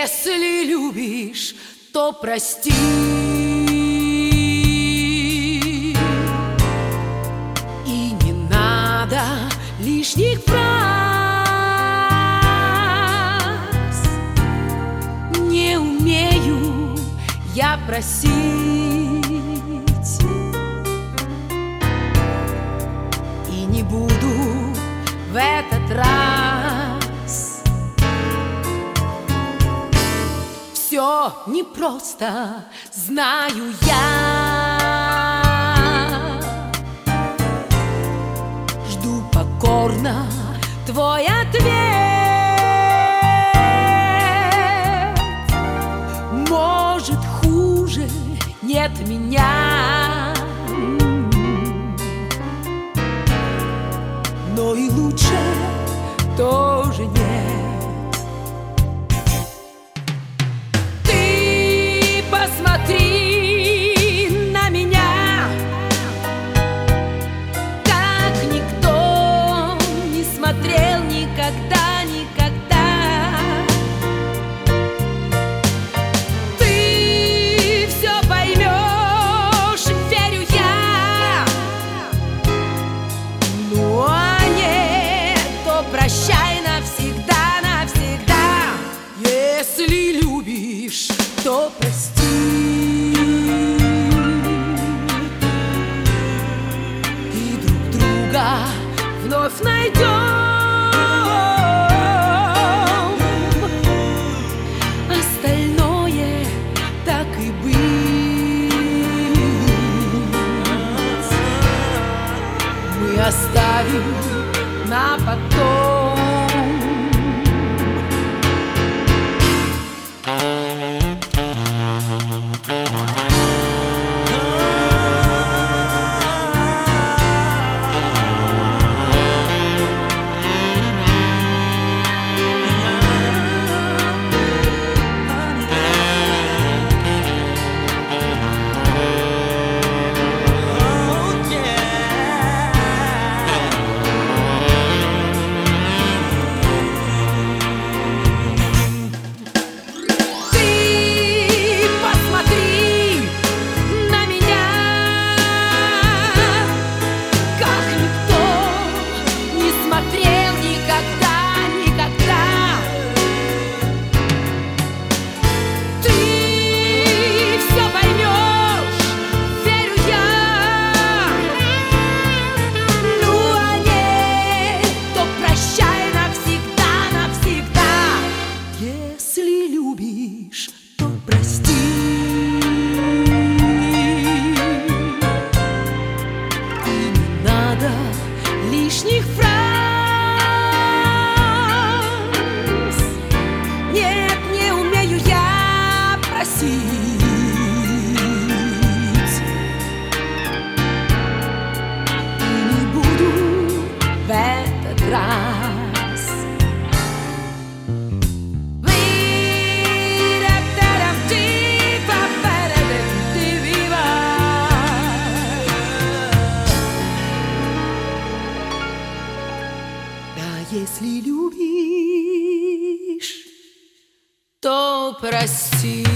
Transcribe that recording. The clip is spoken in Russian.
Если любишь, то прости. И не надо лишних фраз. Не умею я просить, и не буду в этот раз. Все непросто, знаю я. Жду покорно твой ответ. Может, хуже нет меня, но и лучше тоже нет. Посмотри на меня, как никто не смотрел никогда, никогда. Ты все поймешь, верю я. Ну а нет, то прощай навсегда, навсегда. Если любишь, то прости. Вновь найдем. Остальное так и быть. Мы оставим на потом. Лишних фраз. Нет, не умею я просить. И не буду в этот раз. Если любишь, то прости.